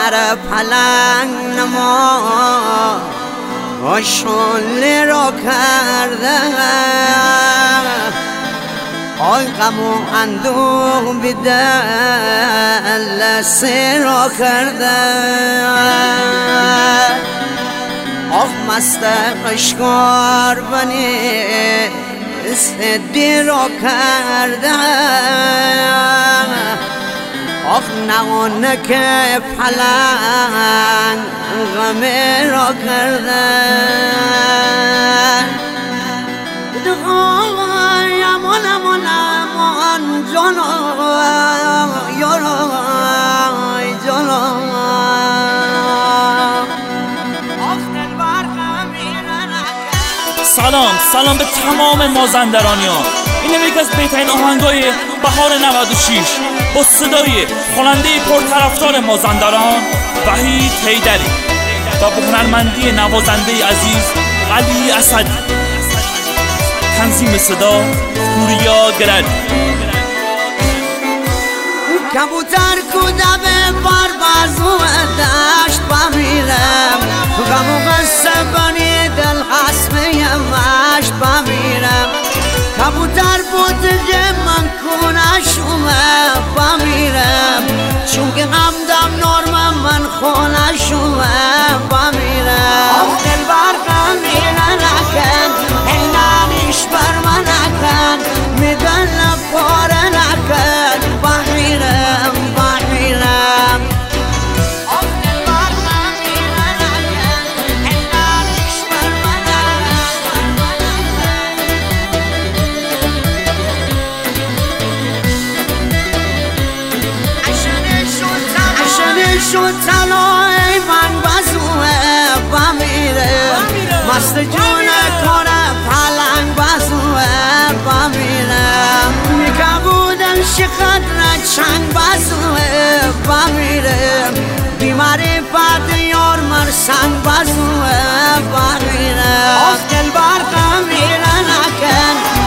پر پلنگ نما شله را کرده آی غم و اندوه به دل سه را کرده آخ مست قشقار بنی سدی را کرده آخ نغانه که پلنگ غمه را کرده امان امان امان جانا یارا جانا سلام به تمام مازندرانیان. این یکی از بهترین آهنگای بهار 96 با صدای خواننده پرطرفدار مازندران وحید حیدری و با هنرمندی نوازنده عزیز علی اسدی. تنظیم صدا پوریا گرد. کبوتر کوده به بار بازو دشت بمیرم غم و غصه بنی دل قسمه مشت بمیرم کبوتر بود که من کنشومه بمیرم چون که غمدم نرمم من خونشومه بمیرم آخ دل بر غمیره نکن اینانیش بر من نکن میدن پاره نکن بمیرم بمیرم آخ دل بر غمیره نکن اینانیش بر من نکن شد تلای من بزوه بمیره مست جونه کنه پلنگ بزوه بمیرم میگه بودن شقدر چنگ بزوه بمیرم بیماری بعد یار مرسنگ بزوه بمیرم آخ دل بر غمیره نکن